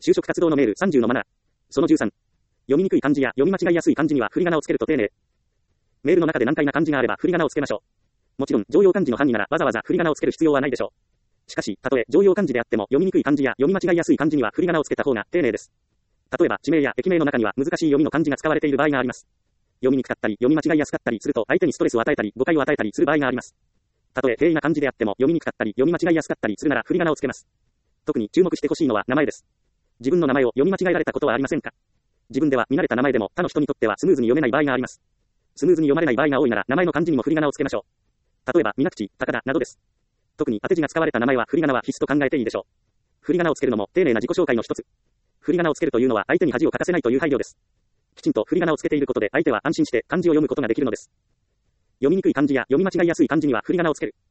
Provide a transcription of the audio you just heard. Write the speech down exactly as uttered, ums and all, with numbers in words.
就職活動のメールさんじゅうのマナー。そのじゅうさん。読みにくい漢字や読み間違いやすい漢字には振り仮名をつけると丁寧。メールの中で難解な漢字があれば振り仮名をつけましょう。もちろん、常用漢字の範囲ならわざわざ振り仮名をつける必要はないでしょう。しかし、たとえ常用漢字であっても読みにくい漢字や読み間違いやすい漢字には振り仮名をつけた方が丁寧です。例えば、地名や駅名の中には難しい読みの漢字が使われている場合があります。読みにくかったり、読み間違いやすかったりすると相手にストレスを与えたり、誤解を与えたりする場合があります。たとえ平易な漢字であっても読みにくかったり、読み間違いやすかったりするなら振り仮名をつけます。特に注目してほしいのは名前です。自分の名前を読み間違えられたことはありませんか？自分では見慣れた名前でも他の人にとってはスムーズに読めない場合があります。スムーズに読まれない場合が多いなら名前の漢字にも振り仮名をつけましょう。例えば、水口、高田などです。特に当て字が使われた名前は振り仮名は必須と考えていいでしょう。振り仮名をつけるのも丁寧な自己紹介の一つ。振り仮名をつけるというのは相手に恥をかかせないという配慮です。きちんと振り仮名をつけていることで相手は安心して漢字を読むことができるのです。読みにくい漢字や読み間違いやすい漢字には振り仮名をつける。